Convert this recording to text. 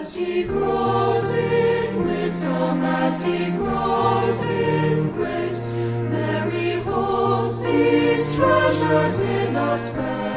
As he grows in wisdom, as he grows in grace, Mary holds these treasures in a space.